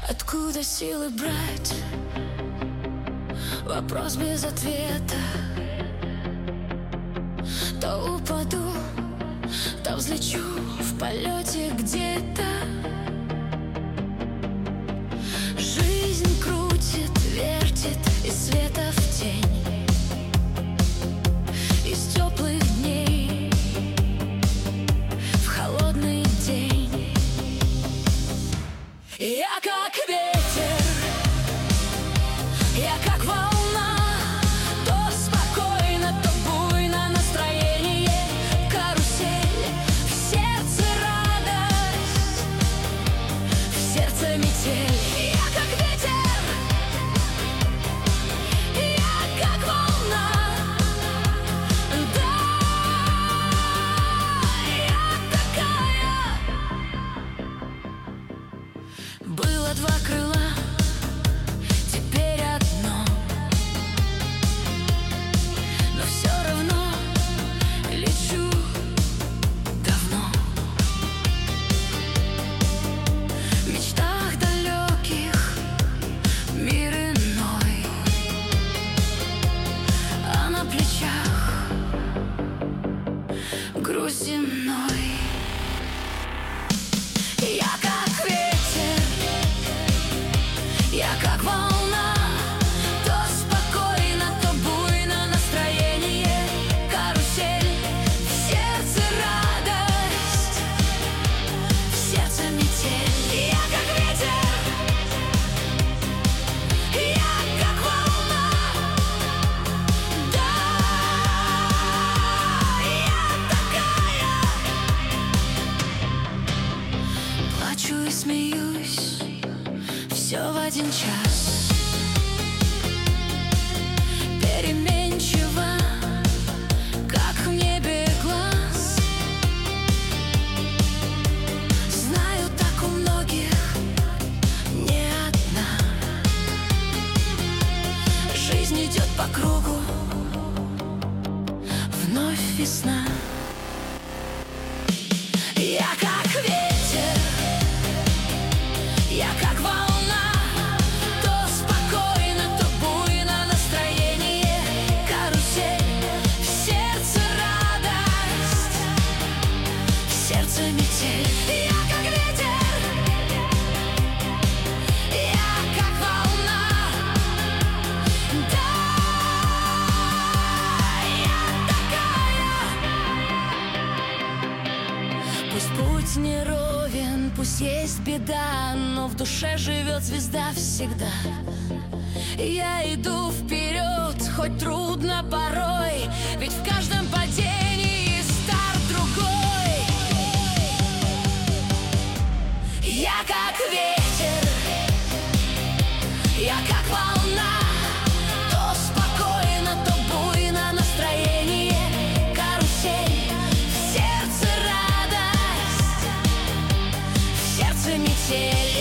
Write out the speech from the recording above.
Откуда силы брать? Вопрос без ответа. То упаду, то взлечу в полете где-то. Жизнь крутит, вертит из света в тень, из теплых дней в холодный день. Я как ветер, я как волна, то спокойно, то буйно настроение, карусель, в сердце радость, в сердце метель. Я как ветер, я как волна, да, я такая. Было два крыла, теперь одно, но все равно лечу давно. В мечтах далеких мир иной, а на плечах грусть земной. Я как ветер, я как волна, то спокойно, то буйно настроение, карусель, в сердце радость, в сердце метель. Я как ветер, я как волна, да, я такая. Плачу и смеюсь, все в один час, переменчиво, как в небе глаз. Знаю, так у многих, не одна. Жизнь идет по кругу, вновь весна. Я как ветер, я как волна, то спокойно, то буйно настроение, карусель, в сердце радость, в сердце метель. Я как ветер, я как волна, да, я такая. Пусть путь не ровен, пусть есть беда, но в душе живет звезда всегда. Я иду вперед, хоть трудно порой, ведь в каждом падении старт другой. Я как ветер, я как волна, то спокойно, то буйно настроение, карусель, в сердце радость, в сердце метель.